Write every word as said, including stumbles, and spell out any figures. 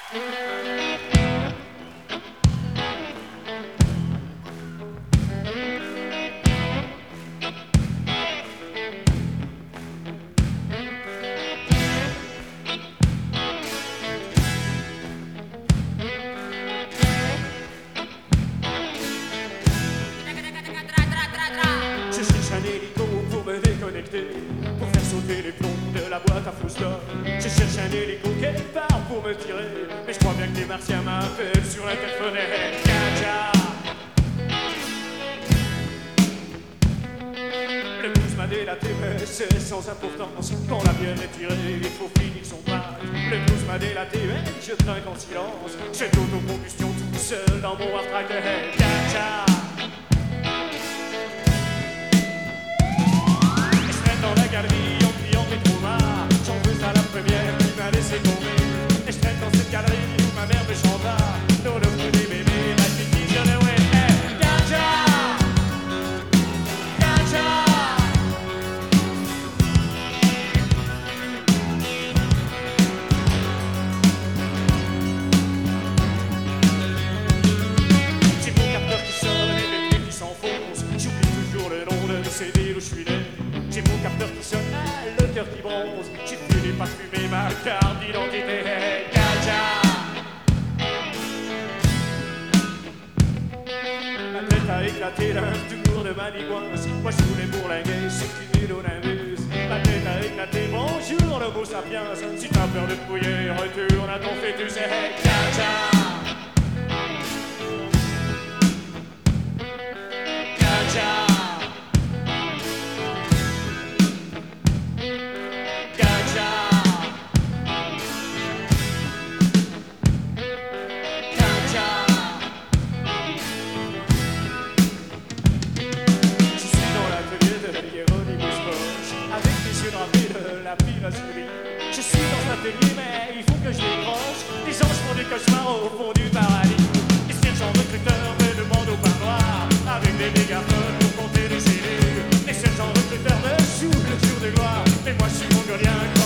Je cherche un hélico pour me déconnecter, pour faire sauter les plombs de la boîte à Foustock. Je cherche un hélico quelque part pour me tirer, mais je crois bien que des martiens m'appellent sur l'interphonette. Caca. Le blues m'a délaté, mais c'est sans importance. Quand la bière est tirée, il faut finir son pacte. Le blues m'a délaté, mais je trinque en silence. J'ai de l'autocombustion tout seul dans mon hard-track. Caca. Dans la galerie en criant t'es trop marre. J'en veux à la première qui m'a laissé tomber. Et je traîne dans cette galerie où ma mère me chanta. Dans le feu des bébés, la petite qui vient de ouais. Hey, Ganja, Ganja. J'ai mon capteur qui sonne et mes pieds qui s'enfoncent. J'oublie toujours le nom de C D où je suis né. J'ai mon capteur qui sonne, le cœur qui bronze. J'ai fumé, pas fumé, ma carte d'identité. Ganja. Ma tête a éclaté d'un tour de manigouance. Moi je voulais bourlinguer, c'est une île au Nimbus. Ma tête a éclaté, bonjour l'homo sapiens. Si t'as peur de te mouiller, retourne à ton fœtus. Ganja. Ganja. La pile à souris. Je suis dans un atelier mais il faut que je décroche. Les anges font des cauchemars au fond du paradis. Les sergents recruteurs me demandent au parloir avec des mégaphones pour compter les cellules. Les sergents recruteurs me jouent le jour de gloire. Mais moi je suis mongolien.